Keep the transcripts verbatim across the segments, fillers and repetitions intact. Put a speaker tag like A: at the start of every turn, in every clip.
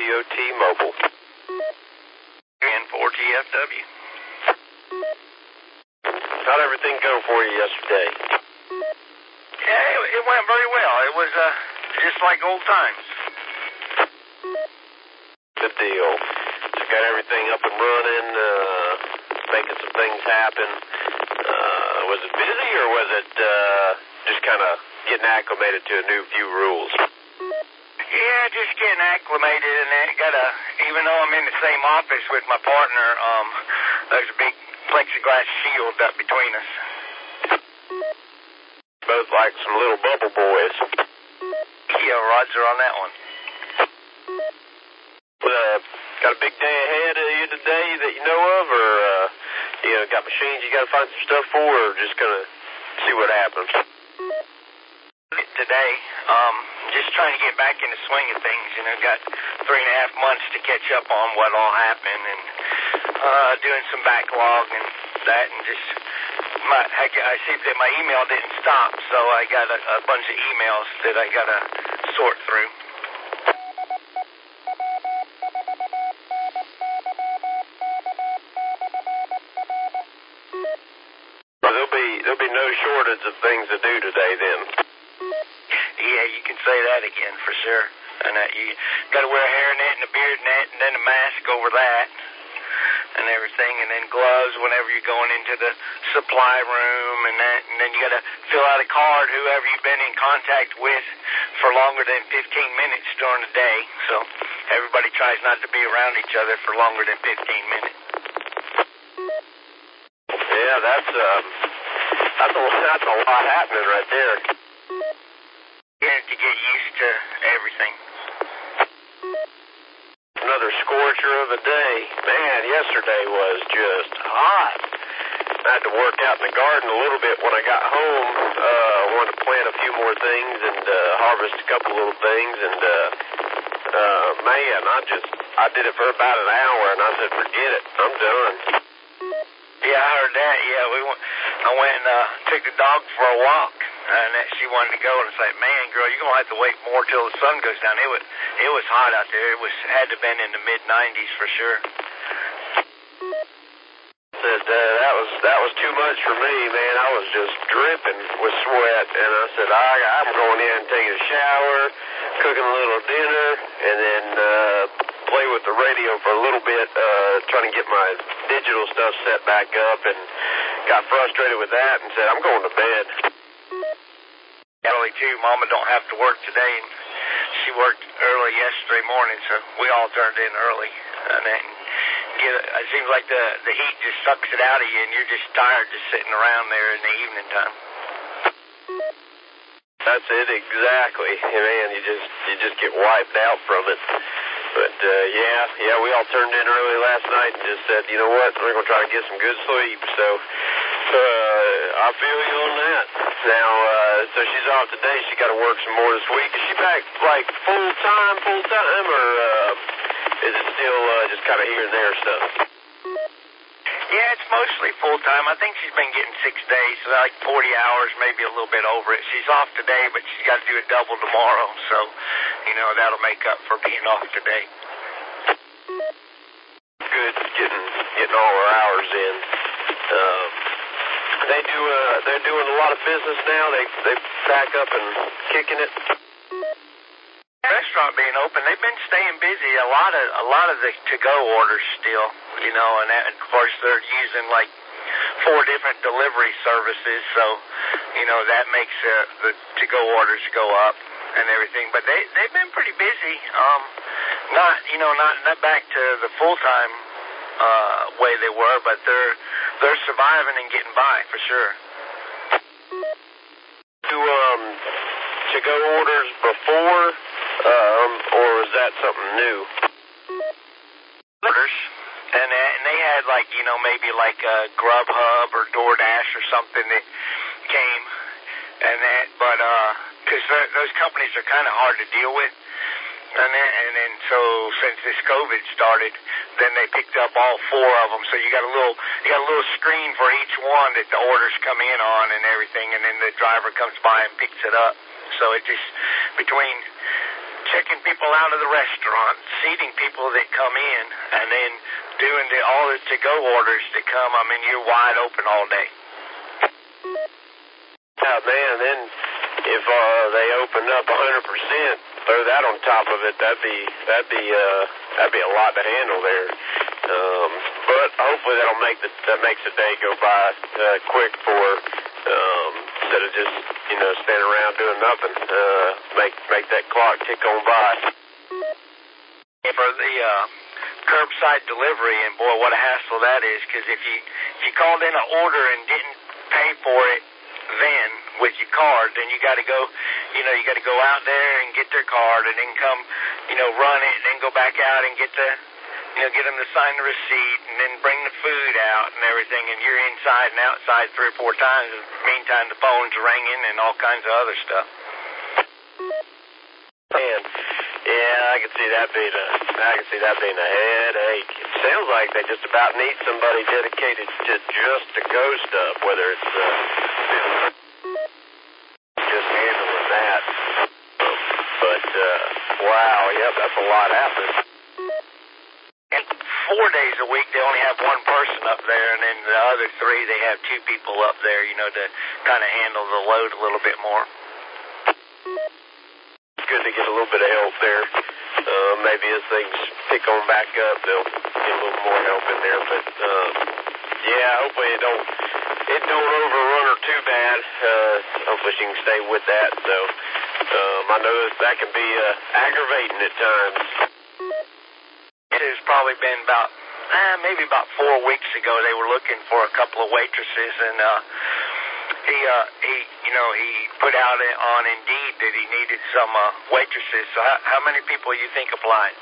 A: O T-Mobile.
B: N four T F W.
A: How'd everything go for you yesterday?
B: Yeah, it, it went very well. It was uh, just like old times.
A: Good deal. So got everything up and running, uh, making some things happen. Uh, was it busy or was it uh, just kind of getting acclimated to a new few rules?
B: Yeah, just getting acclimated, and then got a. Even though I'm in the same office with my partner, um, there's a big plexiglass shield up between us.
A: Both like some little bubble boys.
B: Yeah, rods are on that one.
A: Uh, got a big day ahead of you today that you know of, or uh, you know, got machines you got to find some stuff for, or just gonna see what happens?
B: Today, um, just trying to get back in the swing of things. You know, got three and a half months to catch up on what all happened, and uh, doing some backlog and that, and just my I, I see that my email didn't stop, so I got a, a bunch of emails that I gotta sort through.
A: Well, there'll be there'll be no shortage of things to do today, then.
B: Yeah, you can say that again for sure. And uh, you got to wear a hairnet and a beard net, and then a mask over that, and everything, and then gloves whenever you're going into the supply room, and that, and then you got to fill out a card whoever you've been in contact with for longer than fifteen minutes during the day. So everybody tries not to be around each other for longer than fifteen minutes.
A: Yeah, that's um, that's a that's a lot happening right there.
B: Yeah, to get used to everything.
A: Another scorcher of a day. Man, yesterday was just hot. I had to work out in the garden a little bit when I got home. Uh, I wanted to plant a few more things and uh, harvest a couple little things. And, uh, uh, man, I just, I did it for about an hour, and I said, forget it. I'm done.
B: Yeah, I heard that. Yeah, we went, I went and uh, took the dog for a walk. And that she wanted to go, and it's like, man, girl, you're gonna have to wait more till the sun goes down. It was, it was hot out there. It was had to have been in the mid nineties for sure.
A: Said uh, that was that was too much for me, man. I was just dripping with sweat, and I said, I, I'm going in, taking a shower, cooking a little dinner, and then uh, play with the radio for a little bit, uh, trying to get my digital stuff set back up, and got frustrated with that, and said, I'm going to bed.
B: Early too. Mama don't have to work today, and she worked early yesterday morning, so we all turned in early. And then get it seems like the the heat just sucks it out of you, and you're just tired just sitting around there in the evening time.
A: That's it exactly. Man, you just you just get wiped out from it. But uh, yeah, yeah, we all turned in early last night and just said, you know what, we're gonna try to get some good sleep. So uh, I feel you on that. Now, uh, so she's off today. She got to work some more this week. Is she back like full time, full time, or uh, is it still uh, just kind of here and there stuff?
B: Yeah, it's mostly full time. I think she's been getting six days, so like forty hours, maybe a little bit over it. She's off today, but she's got to do a double tomorrow, so you know that'll make up for being off today.
A: Good, getting getting all her hours in. Um, they do. Uh, they're doing a lot of business now. They they back up and kicking it.
B: Restaurant being open, they've been staying busy. A lot of a lot of the to-go orders still, you know, and, that, and of course they're using like four different delivery services, so you know that makes uh, the to-go orders go up and everything. But they they've been pretty busy. Um, not you know not not back to the full-time uh, way they were, but they're they're surviving and getting by for sure.
A: Do um to-go orders before? Um, or is that something new?
B: Orders, and, uh, and they had like, you know, maybe like a Grubhub or DoorDash or something that came, and that, but, uh, because those companies are kind of hard to deal with, and then, and then so since this COVID started, then they picked up all four of them, so you got a little, you got a little screen for each one that the orders come in on and everything, and then the driver comes by and picks it up, so it just, between checking people out of the restaurant, seating people that come in, and then doing the, all the to-go orders that come. I mean, you're wide open all day.
A: Yeah, man, then if uh, they open up one hundred percent, throw that on top of it, that'd be, that'd be, uh, that'd be a lot to handle there. Um, but hopefully that'll make the, that makes the day go by uh, quick for, um, instead of just, you know, standing around doing nothing, uh, make, make that clock tick on by.
B: For the, uh, curbside delivery, and boy, what a hassle that is, because if you, if you called in an order and didn't pay for it then with your card, then you got to go, you know, you got to go out there and get their card and then come, you know, run it and then go back out and get the, you know, get them to sign the receipt and then bring the food out and everything, and you're inside and outside three or four times. In the meantime, the phone's ringing and all kinds of other stuff.
A: Man, yeah, I can see that being a, I can see that being a headache. It sounds like they just about need somebody dedicated to just to-go stuff, whether it's uh, just handling that. Um, but uh, wow, yep, that's a lot happening.
B: And four days a week, they only have one person up there, and then the other three, they have two people up there, you know, to kind of handle the load a little bit more.
A: Good to get a little bit of help there. Uh, maybe as things pick on back up, they'll get a little more help in there. But um, yeah, hopefully it don't it don't overrun her too bad. Uh, hopefully she can stay with that. So um, I know that, that can be uh, aggravating at times.
B: It has probably been about eh, maybe about four weeks ago. They were looking for a couple of waitresses, and uh, he uh, he you know he put out on Indeed that he needed some uh, waitresses. So how, how many people you think applied?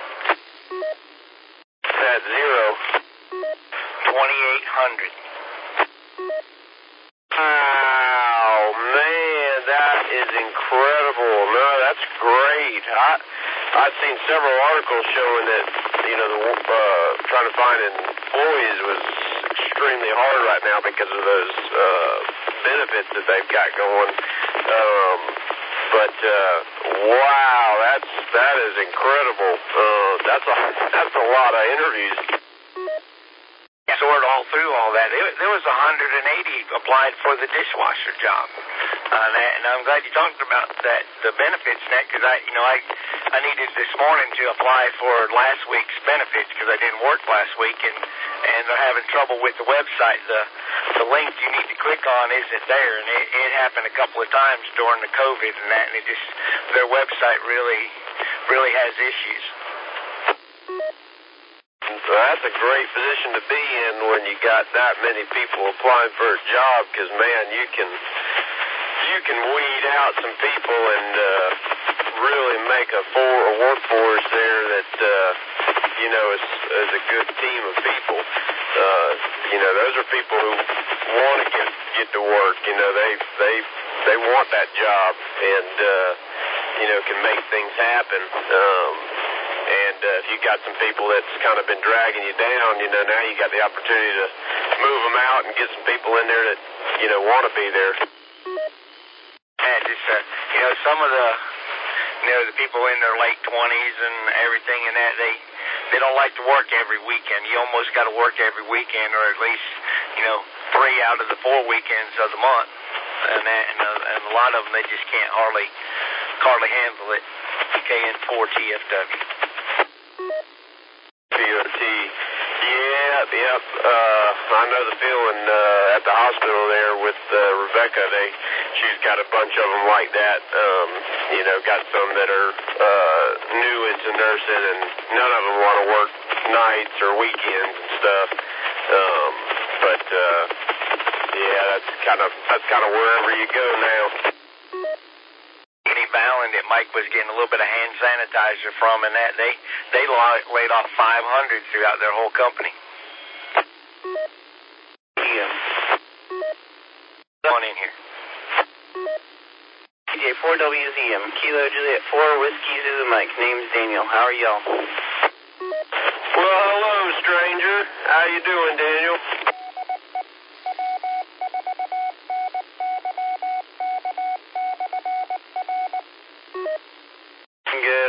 A: At zero.
B: twenty-eight hundred.
A: Wow, man, that is incredible. No, that's great. I I've seen several articles showing that, you know, the, uh, trying to find employees was extremely hard right now because of those uh, benefits that they've got going. Um, but uh, wow, that's that is incredible. Uh, that's a that's a lot of interviews.
B: Sort all through all that. There, there was one hundred eighty applied for the dishwasher job, uh, and, and I'm glad you talked about that, the benefits net, because I, you know, I, I needed this morning to apply for last week's benefits because I didn't work last week, and and they're having trouble with the website. The the link you need to click on isn't there, and it, it happened a couple of times during the COVID and that, and it just their website really really has issues.
A: So that's a great position to be in when you got that many people applying for a job, because man, you can you can weed out some people and uh, really make a for a workforce there that uh, you know is, is a good team of people. Uh, you know, those are people who want to get get to work. You know, they they they want that job and uh, you know can make things happen. Um, And uh, if you got some people that's kind of been dragging you down, you know, now you got the opportunity to move them out and get some people in there that, you know, want to be there.
B: And just, uh, you know, some of the, you know, the people in their late twenties and everything and that, they, they don't like to work every weekend. You almost got to work every weekend, or at least, you know, three out of the four weekends of the month. And that, and, uh, and a lot of them, they just can't hardly, hardly handle it. K N four T F W.
A: P O T. Yep, yep. Uh, I know the feeling uh, at the hospital there with uh, Rebecca. They, she's got a bunch of them like that. Um, you know, got some that are uh, new into nursing, and none of them want to work nights or weekends and stuff. Um, but uh, yeah, that's kind of that's kind of wherever you go now.
B: Fallon that Mike was getting a little bit of hand sanitizer from, and that they they laid off five hundred throughout their whole company. Yeah. Come on in here.
C: T J four W Z M, Kilo Juliet four, Whiskey Zulu Mike. Name's Daniel. How are y'all?
A: Well, hello, stranger. How you doing, Daniel? Good.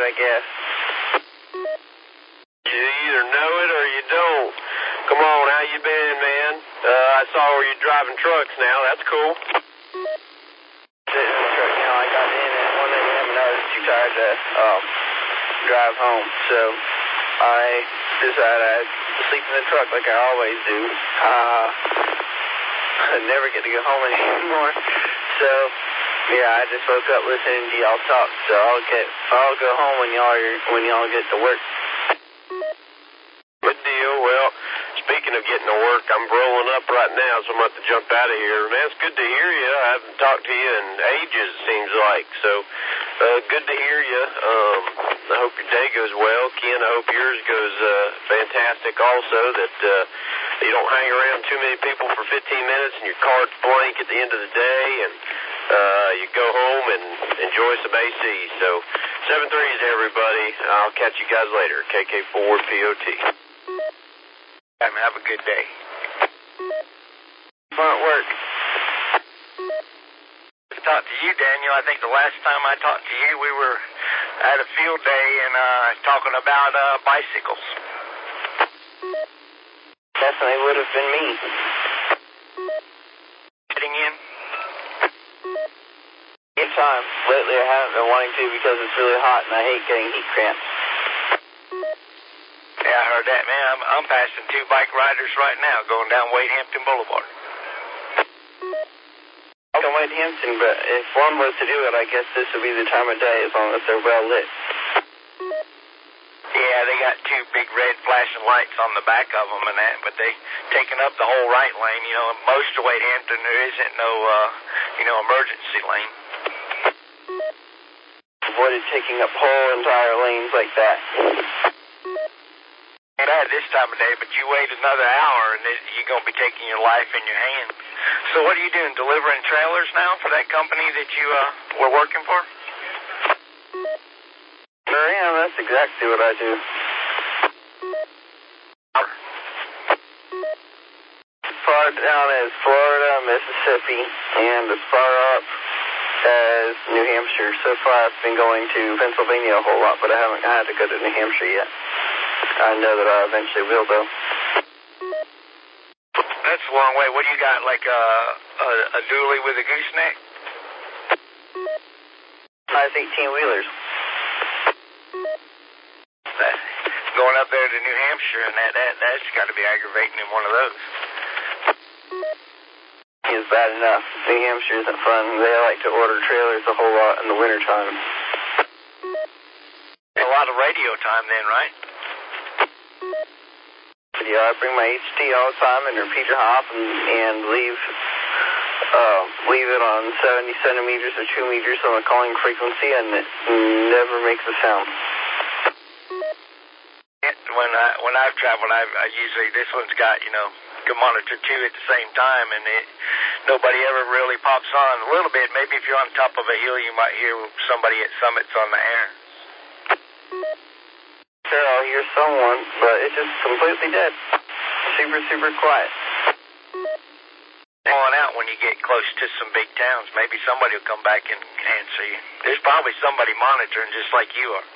A: how you been, man? Uh, I saw where you're driving trucks now. That's cool.
C: Sitting in the truck now. I got in at one a m and I was too tired to um, drive home. So I decided I'd sleep in the truck like I always do. Uh, I never get to go home anymore. So, yeah, I just woke up listening to y'all talk. So I'll get, I'll go home when y'all are, when y'all get to work.
A: Good deal. Well, speaking of getting to work, I'm rolling up right now, so I'm about to jump out of here. Man, it's good to hear you. I haven't talked to you in ages, it seems like. So, uh, good to hear you. Um, I hope your day goes well. Ken, I hope yours goes uh, fantastic also, that uh, you don't hang around too many people for fifteen minutes and your card's blank at the end of the day, and uh, you go home and enjoy some A C. So, seven threes, everybody. I'll catch you guys later. K K four P O T.
B: Have a good day.
C: Fun at work.
B: To talk to you, Daniel, I think the last time I talked to you, we were at a field day and uh, talking about uh, bicycles.
C: Definitely would have been me.
B: Getting in?
C: Anytime. Lately I haven't been wanting to because it's really hot and I hate getting heat cramps.
B: Yeah, I heard that, man. I'm, I'm passing two bike riders right now going down Wade Hampton Boulevard.
C: I can Wade Hampton, but if one was to do it, I guess this would be the time of day as long as they're well lit.
B: Yeah, they got two big red flashing lights on the back of them and that, but they taking up the whole right lane. You know, most of Wade Hampton, there isn't no, uh, you know, emergency lane.
C: Avoided taking up whole entire lanes like that.
B: Bad this time of day, but you wait another hour and it, you're going to be taking your life in your hands. So what are you doing, delivering trailers now for that company that you uh, were working for?
C: Sure am. That's exactly what I do. As far down as Florida, Mississippi, and as far up as New Hampshire. So far I've been going to Pennsylvania a whole lot, but I haven't had to go to New Hampshire yet. I know that I eventually will, though.
B: That's a long way. What do you got, like a, a, a dually with a gooseneck?
C: Five eighteen-wheelers.
B: Going up there to New Hampshire, and that, that, that's got to be aggravating in one of those.
C: It's bad enough. New Hampshire isn't fun. They like to order trailers a whole lot in the wintertime.
B: A lot of radio time then, right?
C: Yeah, I bring my H D all the time and repeater hop and, and leave uh, leave it on seventy centimeters or two meters on the calling frequency, and it never makes a sound.
B: When I when I've traveled, I've I usually this one's got you know can monitor two at the same time, and it nobody ever really pops on. A little bit, maybe if you're on top of a hill, you might hear somebody at summits on the air.
C: Sure, I'll hear someone, but it's just completely dead. Super, super quiet.
B: Pulling out when you get close to some big towns. Maybe somebody will come back and answer you. There's probably somebody monitoring just like you are.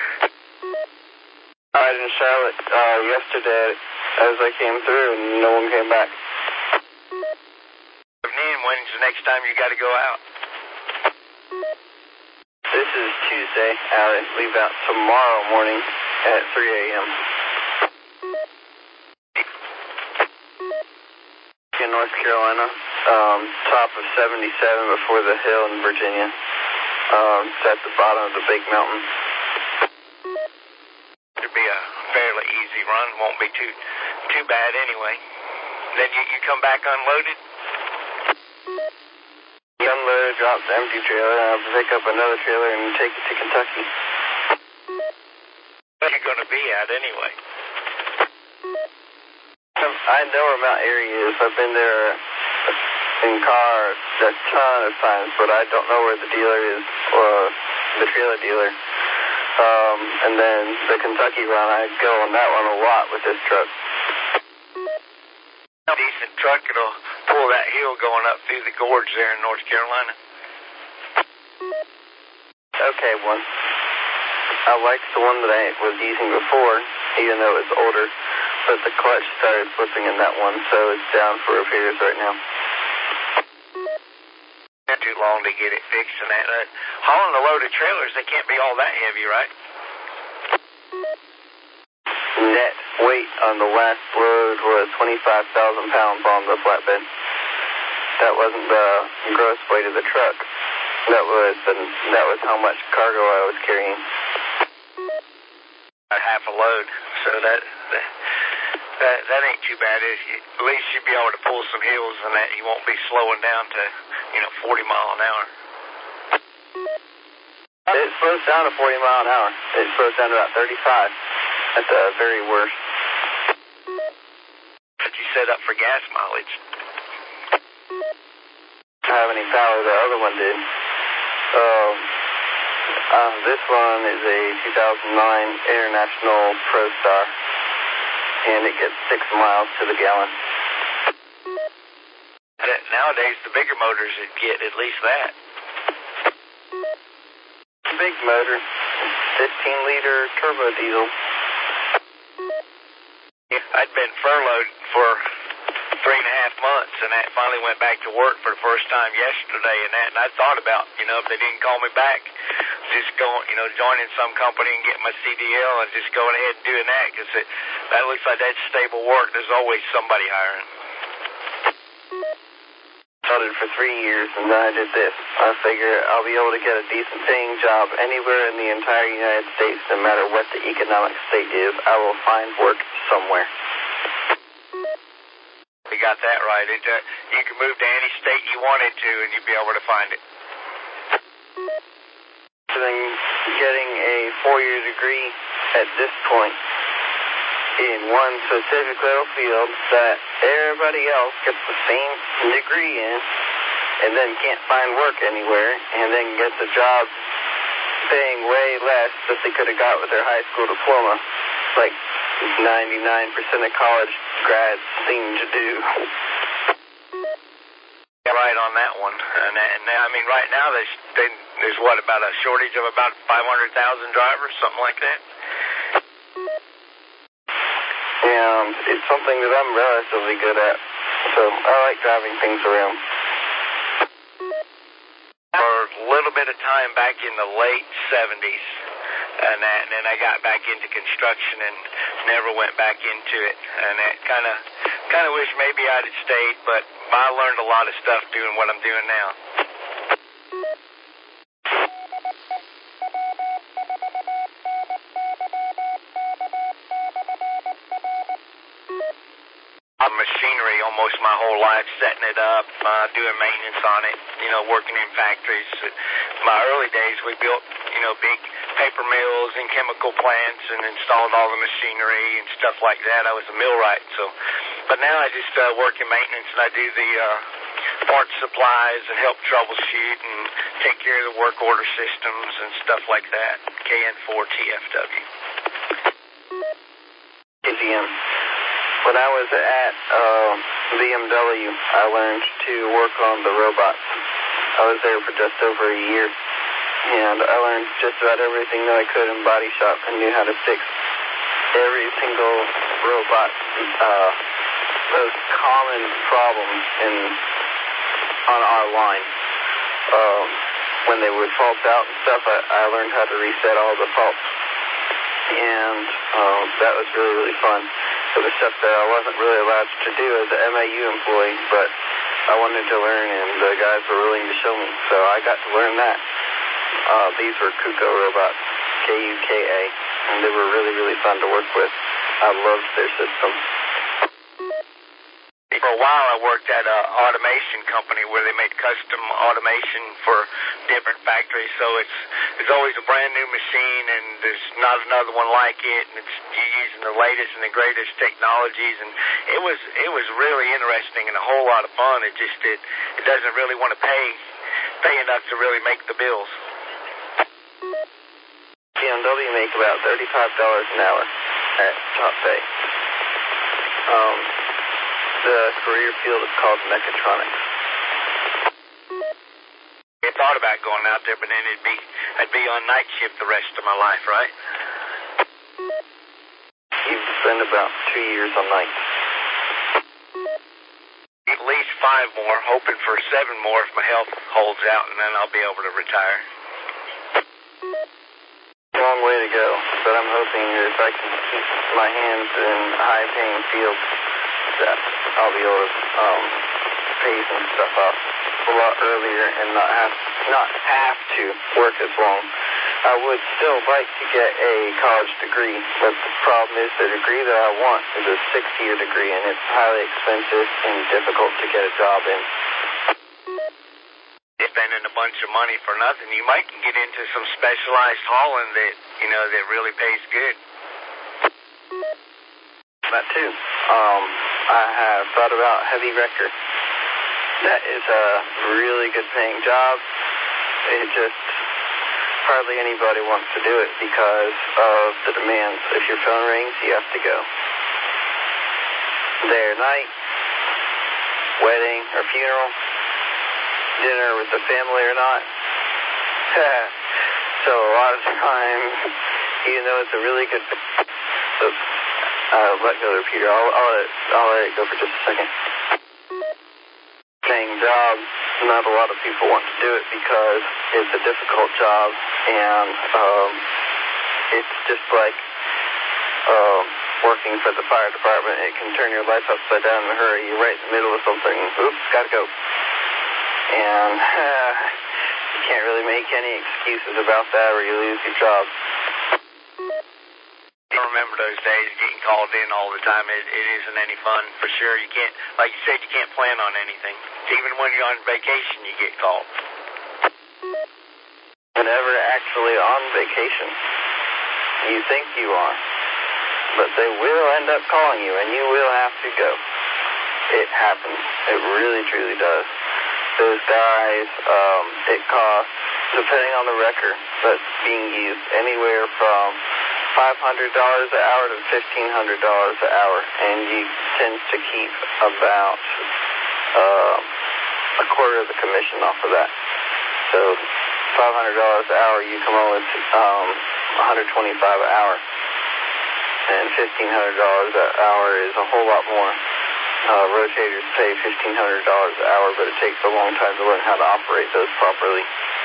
C: I was in Charlotte uh, yesterday as I came through, and no one came back.
B: When's the next time you got to go out?
C: This is Tuesday. I leave out tomorrow morning at three a m in North Carolina, um, top of seventy-seven before the hill in Virginia. Um, it's at the bottom of the big mountain.
B: It'll be a fairly easy run. Won't be too too bad anyway. Then you, you come back unloaded?
C: Unload, drop the empty trailer, and I'll pick up another trailer and take it to Kentucky.
B: Where are you going to be at anyway?
C: I know where Mount Airy is. I've been there in car a ton of times, but I don't know where the dealer is, or the trailer dealer. Um, and then the Kentucky run, I go on that one a lot with this truck.
B: Decent truck, it'll pull that hill going up through the gorge there in North Carolina.
C: Okay, one. I liked the one that I was using before, even though it was older. but the clutch started slipping in that one, so it's down for repairs right now.
B: Not too long to get it fixed and that. Uh, hauling a load of trailers, they can't be all that heavy, right?
C: Net weight on the last load was twenty-five thousand pounds on the flatbed. That wasn't the gross weight of the truck. That was the, that was how much cargo I was carrying.
B: A half a load, so that that, that, that ain't too bad. It, at least you'll be able to pull some hills and that you won't be slowing down to, you know, forty mile an hour.
C: It slows down to forty mile an hour. It slows down to about thirty-five at the very worst.
B: But you set up for gas mileage.
C: How many power the other one did? Um, uh, this one is a two thousand nine International ProStar, and it gets six miles to the gallon.
B: Nowadays, the bigger motors would get at least that.
C: Big motor, fifteen liter turbo diesel.
B: Yeah, I'd been furloughed for three and a half months, and I finally went back to work for the first time yesterday, and that, and I thought about, you know, if they didn't call me back, just going, you know, joining some company and getting my C D L and just going ahead and doing that, because that looks like that's stable work. There's always somebody hiring.
C: Started for three years, and then I did this. I figure I'll be able to get a decent paying job anywhere in the entire United States, no matter what the economic state is. I will find work somewhere.
B: You got that right. It, uh, you can move to any state you wanted to, and you'd be able to find it.
C: So then getting a four-year degree at this point in one specific little field that everybody else gets the same degree in and then can't find work anywhere and then gets a job paying way less that they could have got with their high school diploma, like ninety-nine percent of college grads seem to do.
B: Yeah, right on that one. And, and I mean, right now there's, there's what, about a shortage of about five hundred thousand drivers, something like that?
C: And it's something that I'm relatively good at, so I like driving things around.
B: For a little bit of time back in the late seventies, and, that, and then I got back into construction and never went back into it. And I kind of kind of wish maybe I'd have stayed, but I learned a lot of stuff doing what I'm doing now. Machinery almost my whole life, setting it up, uh, doing maintenance on it, you know, working in factories. My early days, we built, you know, big paper mills and chemical plants and installed all the machinery and stuff like that. I was a millwright, so, but now I just uh, work in maintenance, and I do the uh, parts supplies and help troubleshoot and take care of the work order systems and stuff like that. K N four T F W.
C: K T M. When I was at uh, B M W, I learned to work on the robots. I was there for just over a year, and I learned just about everything that I could in body shop and knew how to fix every single robot. Uh, those common problems in on our line. Um, when they would fault out and stuff, I, I learned how to reset all the faults, and um, that was really, really fun. It was stuff that I wasn't really allowed to do as an M A U employee, but I wanted to learn, and the guys were willing to show me, so I got to learn that. Uh, these were Kuko robots, K U K A, and they were really, really fun to work with. I loved their system.
B: For a while, I worked at an automation company where they made custom automation for different factories. So it's it's always a brand new machine, and there's not another one like it. And it's you're using the latest and the greatest technologies, and it was it was really interesting and a whole lot of fun. It just it it doesn't really want to pay pay enough to really make the bills.
C: B M W make about thirty-five dollars an hour at top pay. Um. The career field is called mechatronics.
B: I thought about going out there, but then it'd be I'd be on night shift the rest of my life, right?
C: You've spend about two years on nights.
B: At least five more, hoping for seven more if my health holds out, and then I'll be able to retire.
C: Long way to go, but I'm hoping that if I can keep my hands in high-paying fields, that I'll be able to um, pay some stuff off a lot earlier and not have not have to work as long. I would still like to get a college degree, but the problem is the degree that I want is a six-year degree, and it's highly expensive and difficult to get a job in.
B: Spending a bunch of money for nothing, you might get into some specialized hauling that, you know, that really pays good.
C: That too. Um, I have thought about heavy wrecker. That is a really good paying job. It just, hardly anybody wants to do it because of the demands. If your phone rings, you have to go. Day or night, wedding or funeral, dinner with the family or not. So a lot of times, even though it's a really good, oops, uh, let go the repeater. I'll, I'll, let it, I'll let it go for just a second. Paying job, not a lot of people want to do it because it's a difficult job, and um, it's just like um, working for the fire department. It can turn your life upside down in a hurry. You're right in the middle of something. Oops, gotta go. And uh, you can't really make any excuses about that or you lose your job.
B: I remember those days getting called in all the time. It, it isn't any fun, for sure. You can't, like you said, you can't plan on anything. Even when you're on vacation, you get called.
C: You're never actually on vacation. You think you are. But they will end up calling you, and you will have to go. It happens. It really, truly does. Those guys, um, it costs, depending on the wrecker that's being used, anywhere from five hundred dollars an hour to fifteen hundred dollars an hour, and you tend to keep about uh, a quarter of the commission off of that. So five hundred dollars an hour, you come on with um, one hundred twenty-five dollars an hour, and fifteen hundred dollars an hour is a whole lot more. Uh, rotators pay fifteen hundred dollars an hour, but it takes a long time to learn how to operate those properly.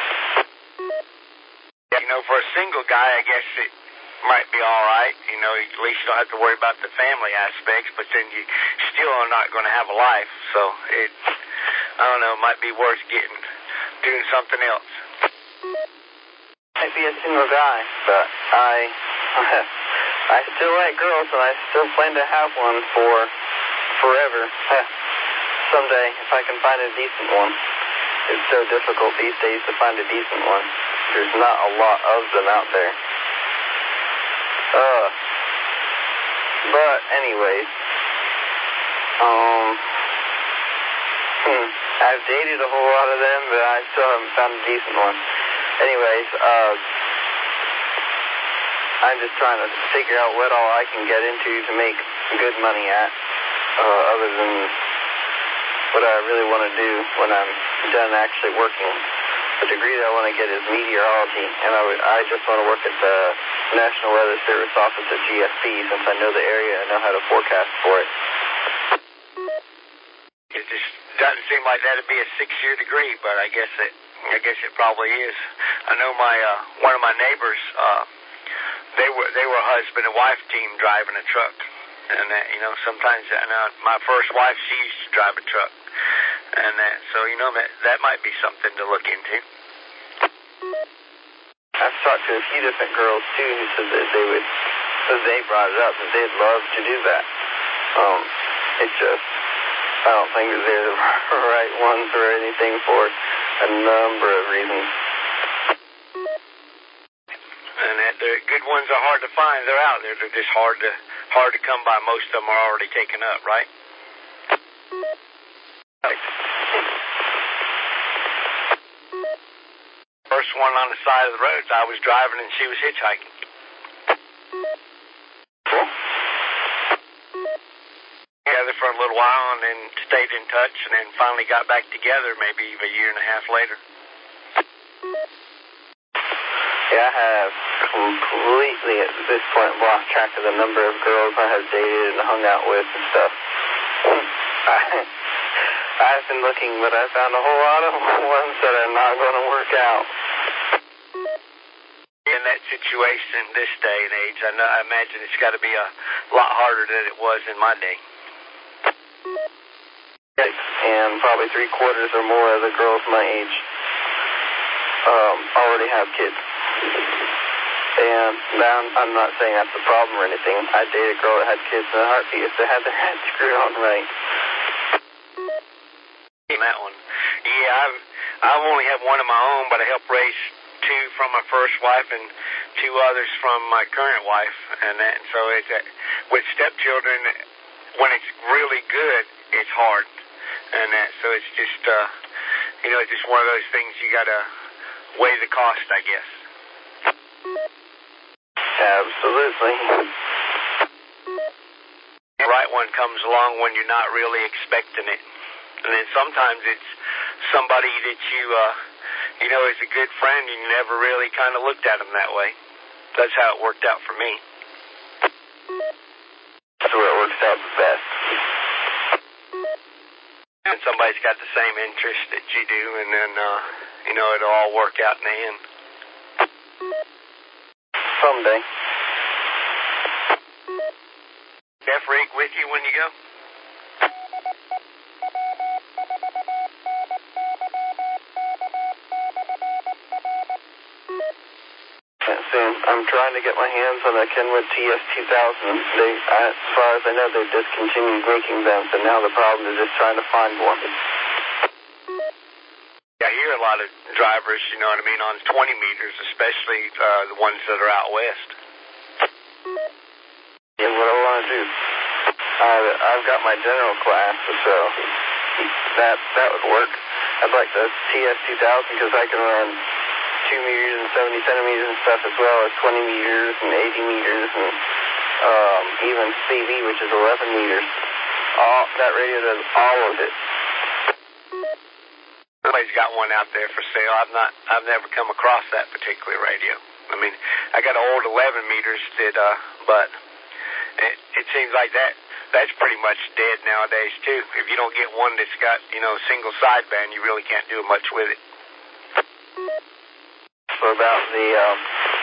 B: You know, for a single guy, I guess it might be all right. You know, at least you don't have to worry about the family aspects, but then you still are not going to have a life. So it, I don't know, it might be worth getting, doing something else.
C: Might be a single guy, but I, I still like girls, and I still plan to have one for forever. Someday, if I can find a decent one. It's so difficult these days to find a decent one. There's not a lot of them out there. Uh, but anyways, um, hmm, I've dated a whole lot of them, but I still haven't found a decent one. Anyways, uh, I'm just trying to figure out what all I can get into to make good money at, uh, other than what I really want to do when I'm done actually working. The degree that I want to get is meteorology, and I, would, I just want to work at the National Weather Service office at G S P since I know the area and know how to forecast for it.
B: It just doesn't seem like that'd be a six-year degree, but I guess it, I guess it probably is. I know my uh, one of my neighbors, uh, they were they were a husband and wife team driving a truck, and that, you know, sometimes and, uh, my first wife, she used to drive a truck, and that, so you know that that might be something to look into.
C: I've talked to a few different girls too who said that they would, because they brought it up, that they'd love to do that. Um, it's just, I don't think that they're the right ones or anything for a number of reasons.
B: And that the good ones are hard to find. They're out there. They're just hard to hard to come by. Most of them are already taken up, right?
C: Right.
B: First one on the side of the road, I was driving and she was hitchhiking.
C: Cool.
B: Together for a little while and then stayed in touch and then finally got back together maybe a year and a half later.
C: Yeah, I have completely, at this point, lost track of the number of girls I have dated and hung out with and stuff. I, I've been looking, but I found a whole lot of ones that are not going to work out.
B: In that situation, this day and age, I, know, I imagine it's got to be a lot harder than it was in my day.
C: And probably three quarters or more of the girls my age um, already have kids. And now I'm not saying that's a problem or anything. I'd date a girl that had kids in a heartbeat if they had their head screwed on right.
B: That one. Yeah, I've, I've only had one of my own, but I helped raise two from my first wife and two others from my current wife. And that, so it's uh, with stepchildren, when it's really good, it's hard. And that, so it's just, uh, you know, it's just one of those things you got to weigh the cost, I guess.
C: Absolutely.
B: The right one comes along when you're not really expecting it. And then sometimes it's somebody that you, uh, you know, is a good friend and you never really kind of looked at them that way. That's how it worked out for me.
C: That's where it works out the best.
B: And somebody's got the same interest that you do, and then, uh, you know, it'll all work out in the end.
C: Someday.
B: F rig with you when you go?
C: Soon. I'm trying to get my hands on a Kenwood T S two thousand. They, as far as I know, they've discontinued making them, so now the problem is just trying to find one.
B: I hear a lot of drivers, you know what I mean, on twenty meters, especially uh, the ones that are out west.
C: Yeah, what I want to do, uh, I've got my general class, so that that would work. I'd like the T S two thousand because I can run two meters and seventy centimeters and stuff, as well as twenty meters and eighty meters and um, even C V, which is eleven meters. All that radio does all of it.
B: Somebody's got one out there for sale. I've not, I've never come across that particular radio. I mean, I got an old eleven meters that, uh, but it, it seems like that that's pretty much dead nowadays too. If you don't get one that's got, you know, single sideband, you really can't do much with it.
C: So about the um,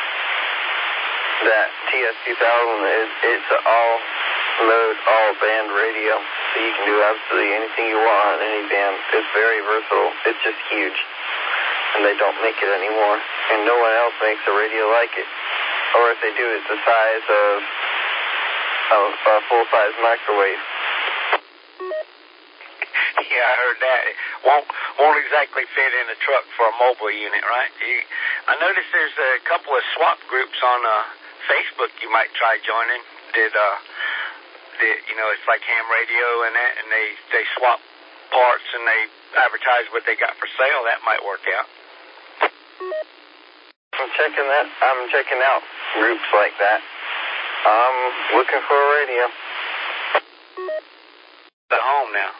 C: that T S two thousand, it, it's an all load, all band radio, so you can do absolutely anything you want on any band. It's very versatile. It's just huge, and they don't make it anymore, and no one else makes a radio like it. Or if they do, it's the size of a, a full-size microwave.
B: Yeah, I heard that. It won't won't exactly fit in a truck for a mobile unit, right? You, I noticed there's a couple of swap groups on uh, Facebook you might try joining. Did uh, did, you know, it's like ham radio and that, and they they swap parts and they advertise what they got for sale. That might work out.
C: I'm checking that. I'm checking out groups like that. I'm looking for a radio.
B: At home now.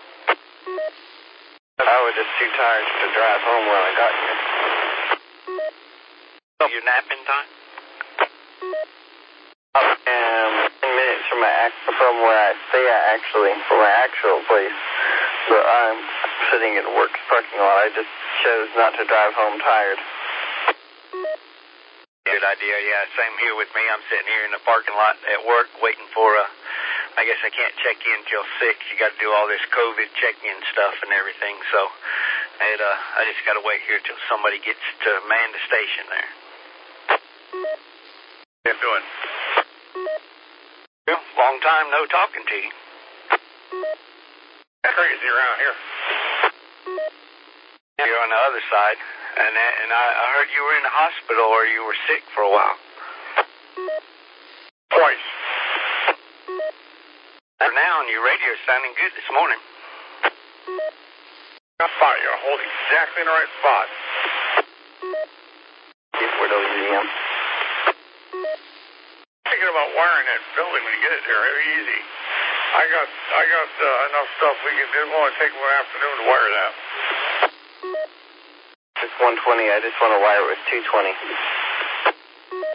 C: I was just too tired to drive home when I got here.
B: Your napping time?
C: I am ten minutes from my from where I stay at, actually, from my actual place. But I'm sitting in a work parking lot. I just chose not to drive home tired.
B: Good idea, yeah. Same here with me. I'm sitting here in the parking lot at work waiting for a... I guess I can't check in till six. You got to do all this COVID check-in stuff and everything. So, it, uh, I just got to wait here till somebody gets to man the station there.
D: How you doing?
B: Well, long time no talking to you.
D: It's crazy around here.
B: You're on the other side, and that, and I, I heard you were in the hospital or you were sick for a while.
D: Twice.
B: And now on your radio sounding good this morning.
D: Spot, you're holding exactly in the right spot.
C: Before W Z M.
D: Thinking about wiring that building when you get it there, very easy. I got I got uh, enough stuff we can do. It's going to take one afternoon to wire that.
C: It's one twenty. I just want to wire it with two twenty.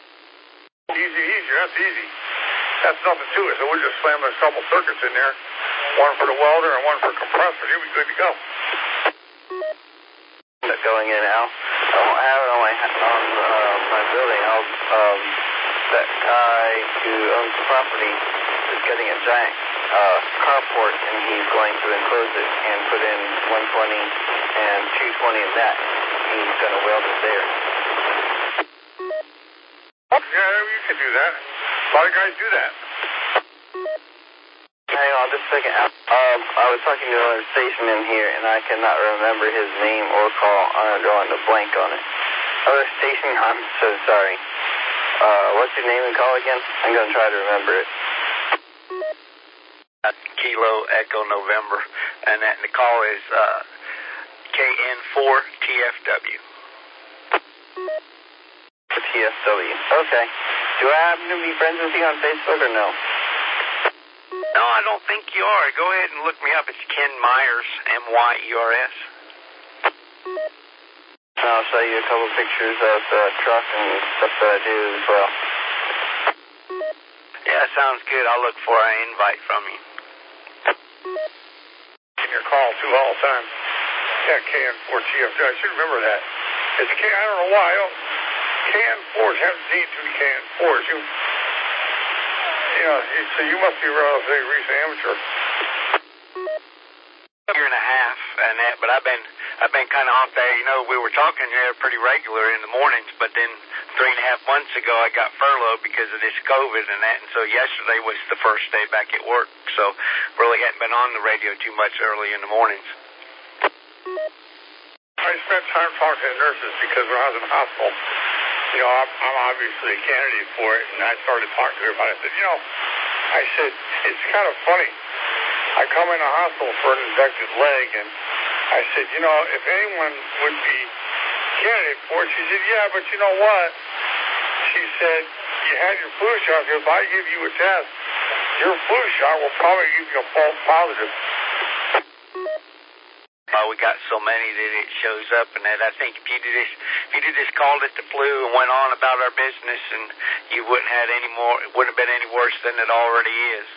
D: That's easy. That's nothing to it. So we'll just slam those couple circuits in there, one for the welder and one for compressor. You'll be good to go.
C: Going in now. I don't have it on my on uh, my building. I'll, um, that guy who owns the property is getting a giant uh, carport, and he's going to enclose it and put in one twenty and two twenty in that. He's going to weld it there.
D: Yeah, you can do that. A lot of guys do that.
C: Hang on just a second. Um, I was talking to another stationman here, and I cannot remember his name or call. I'm drawing a blank on it. Other station, I'm so sorry. Uh, what's your name and call again? I'm going to try to remember it.
B: Kilo Echo November, and that the call is uh, K N four T F W.
C: T F W. Okay. Do I happen to be friends with you on Facebook or no?
B: No, I don't think you are. Go ahead and look me up. It's Ken Myers, M Y E R S.
C: I'll show you a couple pictures of the truck and stuff that I do as well.
B: Yeah, sounds good. I'll look for an invite from you.
D: In your call, too, all the time. Yeah, K N four T F W. I should remember that. It's K, I don't know why. I don't, K N fours haven't seen too many K N fours. You, you know, so you must be a relatively recent amateur.
B: A year and a half, and that, but I've been I've been kind of off there. You know, we were talking here pretty regular in the mornings, but then three and a half months ago I got furloughed because of this COVID and that, and so yesterday was the first day back at work. So really hadn't been on the radio too much early in the mornings.
D: I spent time talking to the nurses because when I was in the hospital, you know, I'm, I'm obviously a candidate for it, and I started talking to her about it. I said, you know, I said, it's kind of funny. I come in the hospital for an infected leg, and I said, you know, if anyone would be candidate for it, she said, yeah, but you know what? She said, you had your flu shot. If I give you a test, your flu shot will probably give you a false positive.
B: Uh, we got so many that it shows up, and that I think if you did this, if you did this, called it the flu, and went on about our business, and you wouldn't had any more, it wouldn't have been any worse than it already is.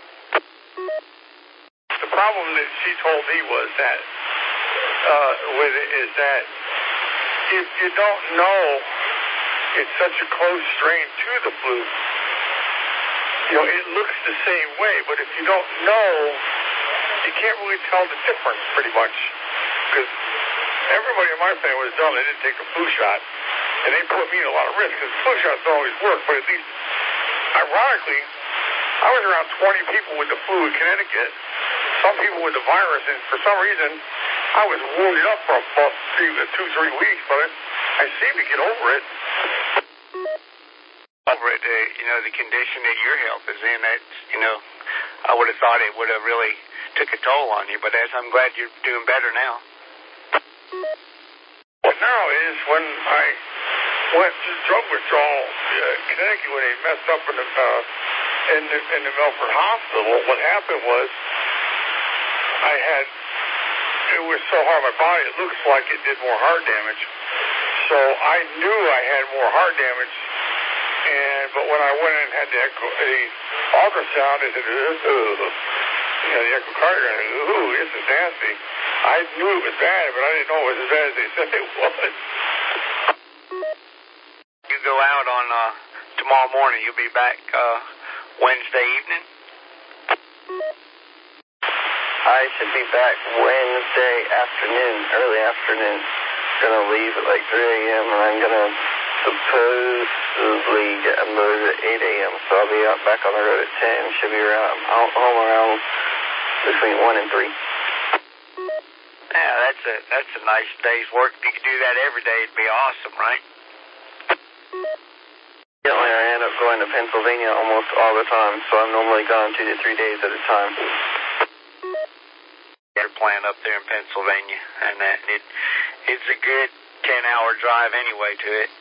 D: The problem that she told me was that uh, with it is that if you don't know it's such a close strain to the flu, you know, it looks the same way, but if you don't know, you can't really tell the difference pretty much, because everybody in my family was dumb. They didn't take the flu shot, and they put me in a lot of risk, because flu shots don't always work, but at least, ironically, I was around twenty people with the flu in Connecticut, some people with the virus, and for some reason, I was wounded up for about three, two, three weeks, but I, I seem to get over it.
B: Over it, uh, you know, the condition that your health is in, that's, you know, I would have thought it would have really took a toll on you, but as I'm glad you're doing better now.
D: What now is when I went to drug withdrawal uh, in Connecticut when they messed up in the, uh, in the, in the Milford Hospital, what happened was I had, it was so hard on my body, it looks like it did more heart damage. So I knew I had more heart damage, and but when I went in and had the, echo, the ultrasound, they said, ooh, you know, the echocardiogram, ooh, this is nasty. I knew it was bad, but I didn't know it was as bad as they said it was.
B: You go out on uh, tomorrow morning, you'll be back uh, Wednesday evening?
C: I should be back Wednesday afternoon, early afternoon. Gonna leave at like three a.m. and I'm gonna supposedly get unloaded at eight a.m. So I'll be out back on the road at ten. Should be around home around between one and three.
B: Yeah, that's a that's a nice day's work. If you could do that every day, it'd be awesome, right?
C: Generally, I end up going to Pennsylvania almost all the time, so I'm normally gone two to three days at a time.
B: Your plant up there in Pennsylvania, and that it it's a good ten hour drive anyway to it.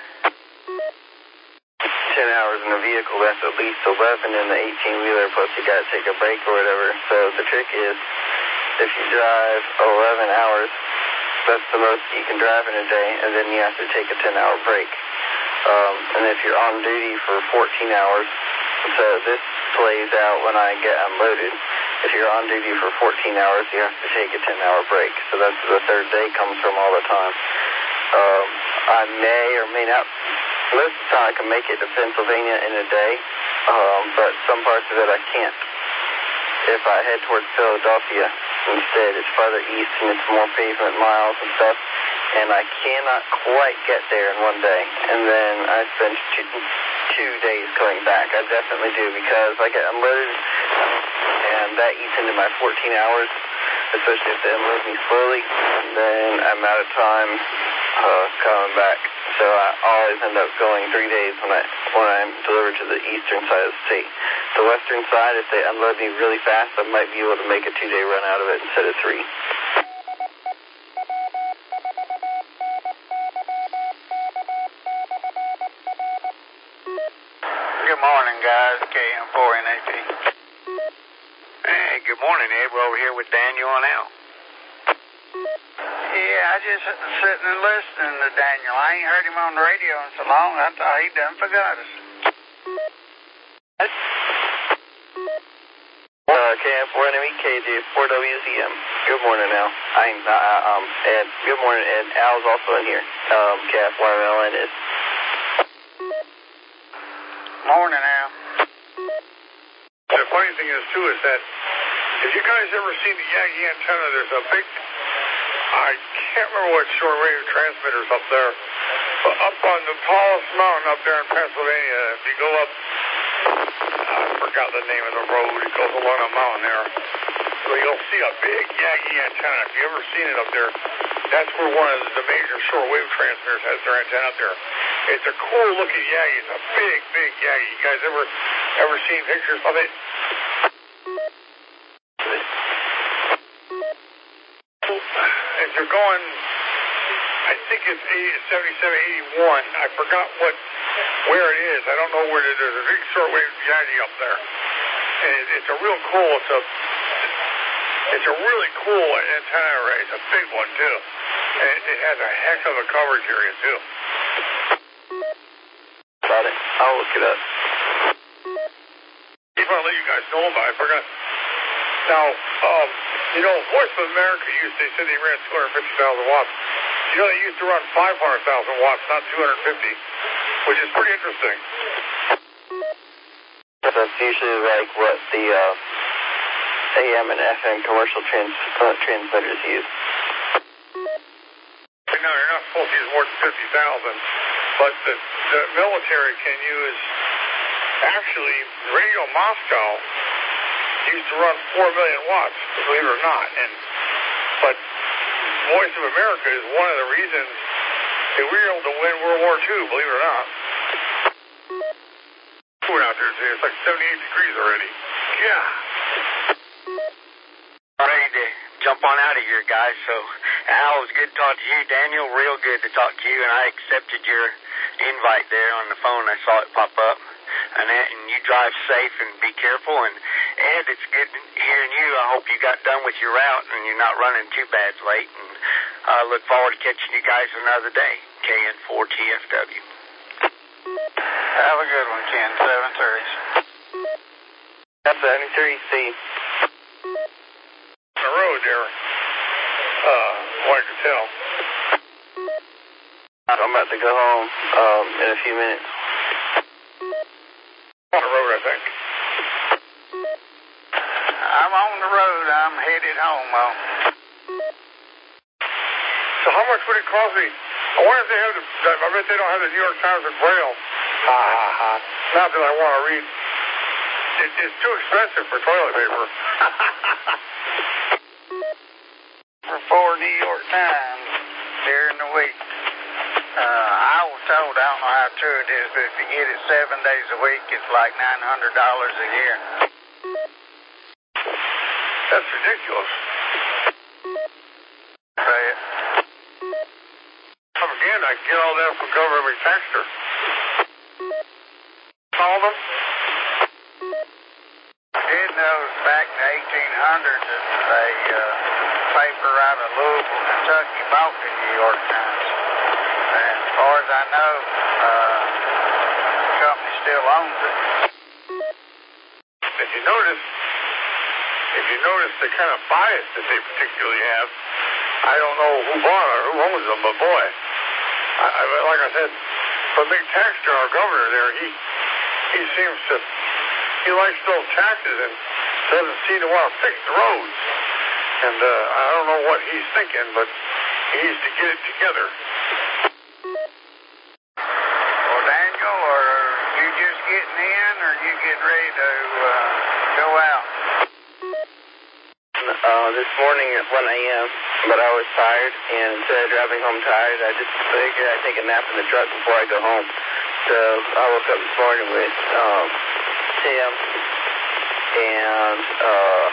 C: Ten hours in a vehicle, that's at least eleven in the eighteen wheeler, plus you gotta take a break or whatever. So the trick is, if you drive eleven hours, that's the most you can drive in a day, and then you have to take a ten hour break. Um, and if you're on duty for fourteen hours, so this plays out when I get unloaded. If you're on duty for fourteen hours, you have to take a ten hour break. So that's where the third day comes from all the time. Um, I may or may not, most of the time I can make it to Pennsylvania in a day, um, but some parts of it I can't. If I head towards Philadelphia instead, it's farther east and it's more pavement miles and stuff, and I cannot quite get there in one day. And then I spend two, two days coming back. I definitely do, because I get unloaded and that eats into my fourteen hours, especially if they unload me slowly, and then I'm out of time uh, coming back. So I always end up going three days when, I, when I'm delivered to the eastern side of the state. The western side, if they unload me really fast, I might be able to make a two-day run out of it instead of three.
E: Good morning, guys. K M four N A P.
B: Hey, good morning, Ed. We're over here with Daniel and Al.
E: Yeah, I just sitting and listening to Daniel. I ain't heard him on the radio in so long. I thought he done forgot us.
C: Uh, K M four N M E K J four W Z M. Good morning, Al. I'm uh, um Ed. Good morning, Ed. Al's also in here. Um, K F Y M L N is.
E: Morning, Al.
D: The funny thing is, too, is that if you guys ever seen the Yagi antenna, there's a big, I can't remember what shortwave transmitters up there, but up on the tallest mountain up there in Pennsylvania, if you go up, I forgot the name of the road, it goes along a mountain there, so you'll see a big Yagi antenna. If you ever seen it up there, that's where one of the major shortwave transmitters has their antenna up there. It's a cool looking Yagi. It's a big, big Yagi. You guys ever ever seen pictures of it? If you're going, I think it's seventy-seven eighty-one. I forgot what where it is. I don't know where it is. There's a big shortwave Yagi up there. And it, it's a real cool, it's a it's a really cool antenna array. It's a big one too. And it, it has a heck of a coverage area too.
C: Got it. I'll look it up.
D: Just want to let you guys know about it. I forgot. Now, um, you know, Voice of America used, they said they ran two hundred fifty thousand watts. You know, they used to run five hundred thousand watts, not two hundred fifty, which is pretty interesting.
C: That's usually like what the uh, A M and F M commercial trans uh, transmitters use.
D: No, you're not supposed to use more than fifty thousand, but the, the military can use, actually, Radio Moscow used to run four million watts, believe it or not, and but Voice of America is one of the reasons that we were able to win World War Two, believe it or not. We're out there today, it's like seventy-eight degrees already. Yeah.
B: Ready to jump on out of here, guys. So, Al, it was good to talk to you. Daniel, real good to talk to you, and I accepted your invite there on the phone. I saw it pop up. And, that, and you drive safe and be careful. And, Ed, it's good hearing you. I hope you got done with your route and you're not running too bad late. And I uh, look forward to catching you guys another day. K N four T F W.
E: Have a good one, Ken. seven thirty.
C: seventy-three C.
D: The road there, uh, well, I could tell.
C: I'm about to go home um, in a few minutes.
D: On the road, I think.
E: I'm on the road. I'm headed home, Mo.
D: So how much would it cost me? I wonder if they have the, I bet they don't have the New York Times in Braille. Ha, ha, ha. Not that I want to read. It, it's too expensive for toilet paper.
E: For four New York Times during the week. Uh, I was told, I don't know how true it is, but if you get it seven days a week, it's like nine hundred dollars a year.
D: That's ridiculous.
E: Say it.
D: Again, I get all that from Governor McTaxter. Call them?
E: I did know back in the eighteen hundreds that a uh, paper out of Louisville, Kentucky bought the New York Times. And as far as I know, uh, the company still owns it.
D: If you notice, if you notice the kind of bias that they particularly have, I don't know who bought or who owns them, but boy, I, I, like I said, for Big Taxter, our governor there, he he seems to, he likes those taxes and doesn't seem to want to fix the roads. And uh, I don't know what he's thinking, but he needs to get it together.
E: Well, Daniel, are you just getting in, or you getting ready to uh, go out?
C: Uh, this morning at one a.m., but I was tired, and instead of driving home tired, I just figured I'd take a nap in the truck before I go home. So I woke up this morning with um, Tim and uh,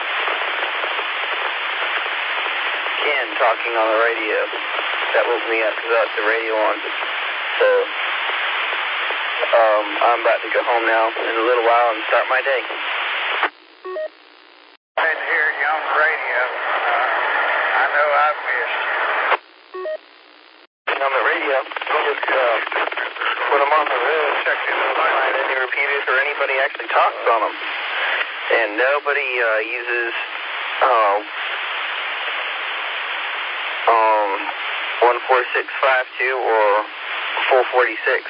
C: Ken talking on the radio. That woke me up because I left the radio on. So um, I'm about to go home now in a little while and start my day.
E: Glad to hear you on the radio. Uh, I know I've missed you.
C: On the radio, just uh, put them on the road, check it out, find any repeaters or anybody actually talks on them. And nobody uh, uses uh, um, one four six five two or four forty-six.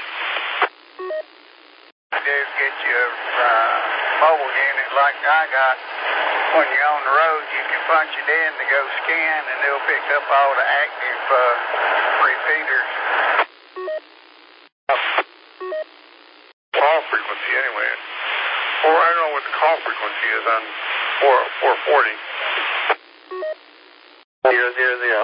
E: I do get you a uh, mobile unit like I got. When you're on the road, you can punch it in to go scan, and they'll pick up all the active uh, repeaters.
D: Call frequency anyway. Or I don't know what the call frequency is on four forty.
C: Zero, zero, zero.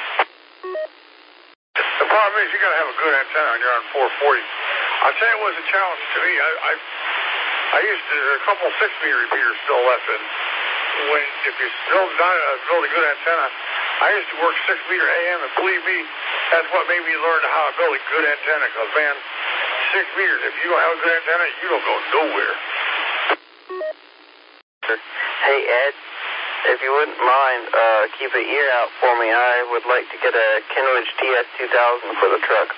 D: The problem is you got to have a good antenna when you're on four forty. I'll tell you what was a challenge to me. I I, I used to, there's a couple six meter repeaters still left, and when if you build, uh, build a good antenna, I used to work six meter A M, and believe me, that's what made me learn how to build a good antenna, because man, six meters, if you don't have a good antenna, you don't go nowhere.
C: Hey Ed, if you wouldn't mind, uh, keep an ear out for me. I would like to get a Kenwood T S two thousand for the truck.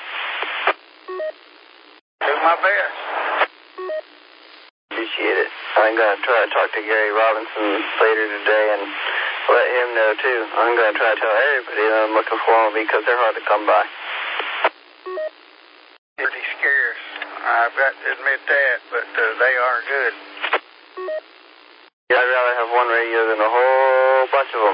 E: Do my best.
C: Appreciate it. I'm going to try to talk to Gary Robinson later today and let him know too. I'm going to try to tell everybody that I'm looking for them because they're hard to come by.
E: Pretty scarce. I've got to admit that, but uh, they are good.
C: I'd rather have one radio than a whole bunch of them.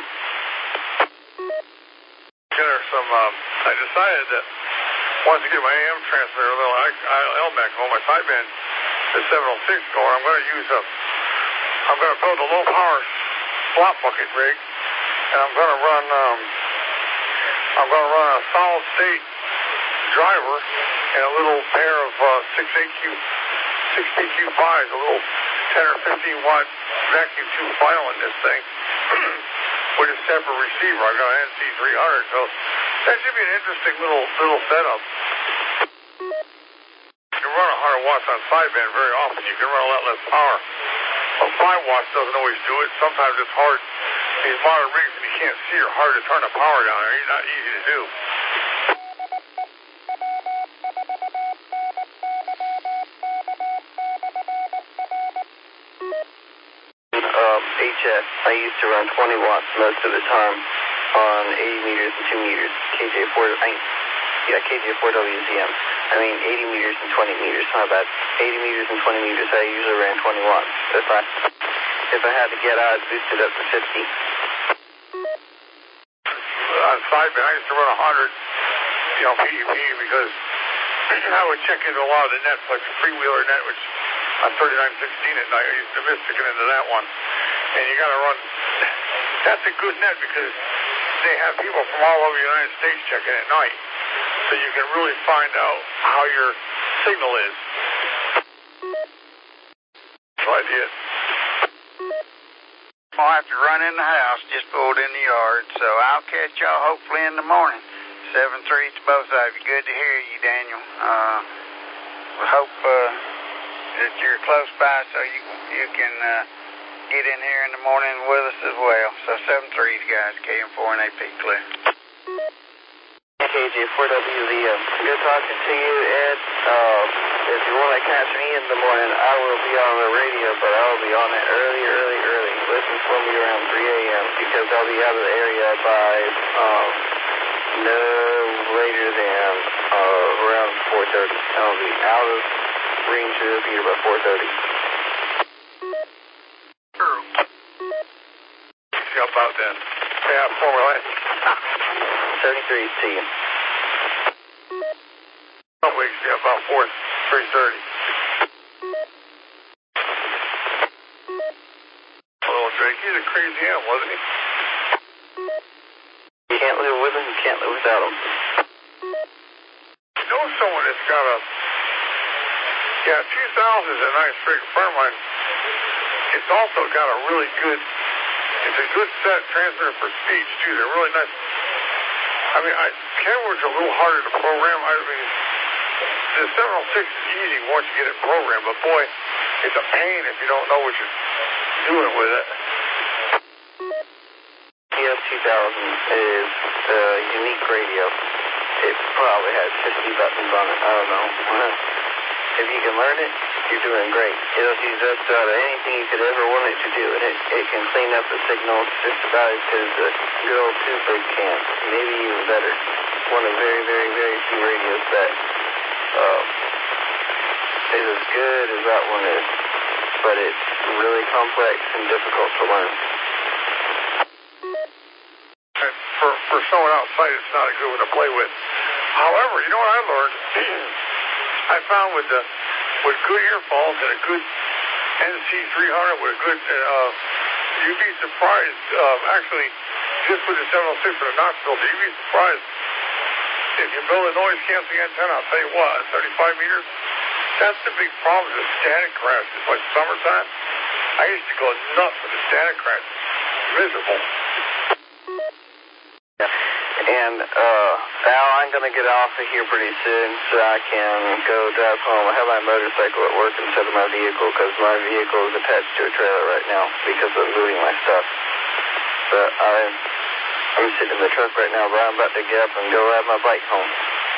D: There's some, um, I decided that once I get my A M transmitter, a little L back home, my sideband, the seven oh six going, I'm going to use a, I'm going to build a low power slot bucket rig, and I'm going to run, um, I'm going to run a solid state driver and a little pair of uh, six A Q, six A Q fives, a little ten or fifteen watt vacuum tube final in this thing with a separate receiver. I got an N C three hundred, so that should be an interesting little little setup. You can run one hundred watts on sideband very often. You can run a lot less power. Well, five watts doesn't always do it. Sometimes it's hard. These modern rigs, if you can't see, are hard to turn the power down. They're not easy to do.
C: Um, H F, I used to run twenty watts most of the time on eighty meters and two meters. K J four, I mean, yeah, K J four W Z M. I mean, eighty meters and twenty meters. How about eighty meters and twenty meters? I usually ran twenty watts. If I, if I had to get out, I'd boost it up to fifty.
D: On sideband, I used to run one hundred, you know, P D P, because I would check into a lot of the nets, like the freewheeler net, which on thirty-nine sixteen at night, I used to miss sticking into that one. And you got to run, that's a good net because they have people from all over the United States checking at night. So you can really find out how your signal is. So I did.
E: I'll have to run in the house, just pulled in the yard, so I'll catch y'all hopefully in the morning. seven three to both of you. Good to hear you, Daniel. Uh, we hope uh, that you're close by so you you can uh, get in here in the morning with us as well. So seven three, guys, K M four and A P Cliff.
C: And K J four W Z M. Good talking to you, Ed. Uh, if you want to catch me in the morning, I will be on the radio, but I'll be on it early, early, early. Listen for me around three A M because I'll be out of the area by um, no later than uh, around four thirty. I'll be out of range of the theater by four thirty.
D: Sure. See about then. Yeah, four right.
C: seventy-three, see you.
D: Probably see about four, three thirty. Little Drake, he's a crazy M, wasn't he?
C: You can't live with him, you can't live without him.
D: You know someone that's got a, yeah, two thousand is a nice rig firm line. It's also got a really good, it's a good set transmitter for speech too. They're really nice. I mean, I, Kenwood's a little harder to program. I mean, the seven oh six is easy once you get it programmed, but boy, it's a pain if you don't know what you're doing with it.
C: T S two thousand is a unique radio. It probably has fifty buttons on it. I don't know. If you can learn it, you're doing great. It'll do just about anything you could ever want it to do, and it, it can clean up the signals just about as good as a good old tube can. Maybe even better. One of very, very, very few radios that uh, is as good as that one is, but it's really complex and difficult to learn.
D: And for, for someone outside, it's not a good one to play with. However, you know what I learned? I found with the with good earphones and a good N C three hundred with a good, uh, you'd be surprised, uh, actually, just with the seven oh six for the Knox filter, you'd be surprised if you build a noise canceling antenna. I'll tell you what, at thirty-five meters, that's the big problem with static crashes. Like summertime, I used to go nuts with the static crashes. Miserable.
C: And, uh, Al, I'm going to get off of here pretty soon so I can go drive home. I have my motorcycle at work instead of my vehicle because my vehicle is attached to a trailer right now because I'm moving my stuff. But I'm, I'm sitting in the truck right now, but I'm about to get up and go ride my bike home.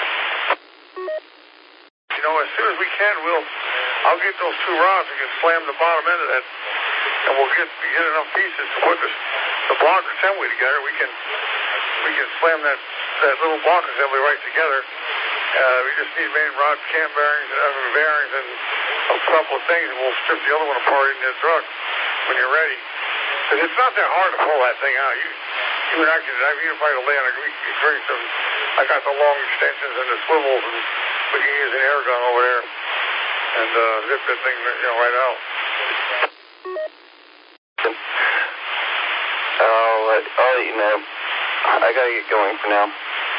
D: You know, as soon as we can, we'll, I'll get those two rods. We can slam the bottom end of that, and we'll get, get enough pieces to put this, the block assembly together. We can... We can slam that, that little block assembly right together. Uh, we just need main rod, cam bearings, and other bearings, and a couple of things, and we'll strip the other one apart in the truck when you're ready. Because it's not that hard to pull that thing out. You, you and I can, I mean, if I had to lay on a we can bring some, I got the long extensions and the swivels, and we can use an air gun over there and uh, zip that thing, you know, right out.
C: I'll let, I'll let you know. I gotta get going for now.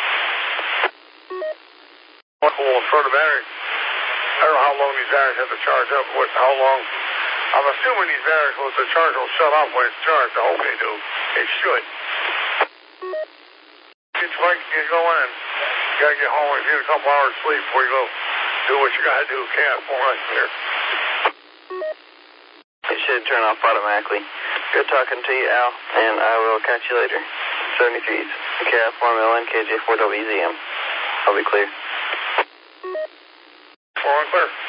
D: We'll throw the battery. I don't know how long these batteries have to charge up. What? How long? I'm assuming these batteries, well, the charge will shut off when it's charged. I hope they do. It should. Get your bike, get going, and you gotta get home and get a couple hours sleep before you go do what you gotta do. Can't form right there.
C: It should turn off automatically. Good talking to you, Al, and I will catch you later. seventy-threes, K F Formula N K J four W Z M. I'll be clear.
D: Four one clear.